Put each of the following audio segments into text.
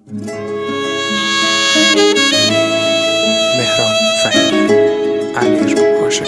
مهران فهیم، امیر آشکار.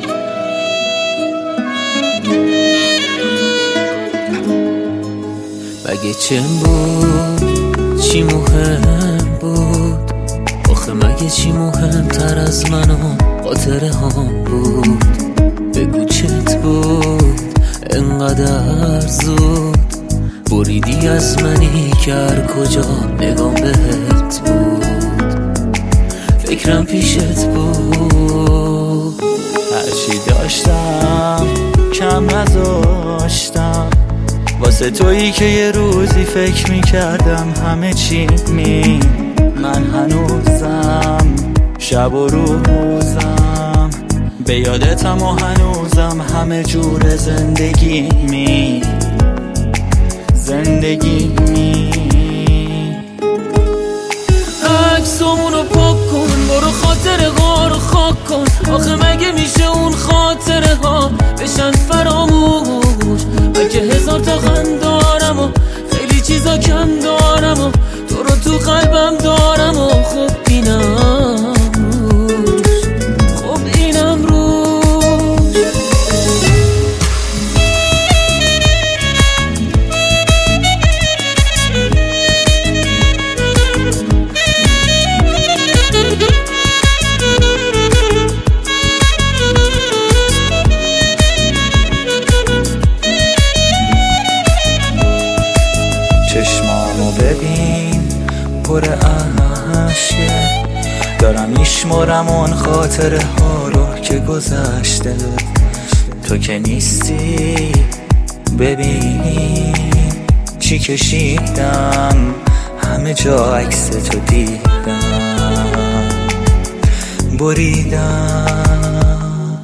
مگه چه بود چی مهم بود؟ آخه مگه چی مهمتر از من و خاطره هم بود؟ بگو چت بود انقدر زود بریدی از منی که هر کجا نگام بهت بود فکرم پیشت بود. هرچی داشتم کم نذاشتم واسه تویی که یه روزی فکر میکردم همه چی من هنوزم شب و روزم به یادتم و هنوزم همه جور زندگی عکسامونو پاک کن برو خاطره ها رو خاک کن. آخه مگه میشه اون خاطره ها بشن فراموش؟ من که هزار تا غم دارم و خیلی چیزا کم دارم و تو رو تو قلبم دارم و خب اینم چشمامو ببین پر اشکه دارم میشمارم اون خاطره ها رو که گذشته تو که نیستی ببین چی کشیدم همه جا عکس تو دیدم بریدم.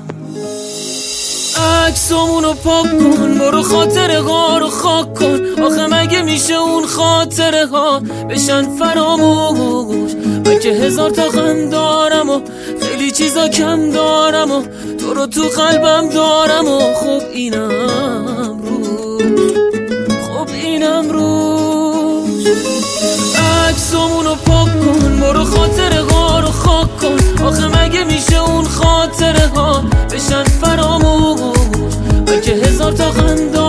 عکسامونو پاک کن برو خاطره ها رو خاک کن. آخه مگه میشه اون خاطره ها بشن فراموش؟ من که هزار تا غم دارم و خیلی چیزا کم دارم و تو رو تو قلبم دارم و خب اینم روش عکسامونو پاک کن برو خاطره ها رو خاک کن. آخه مگه میشه اون خاطره ها بشن فراموش؟ من که هزار تا غم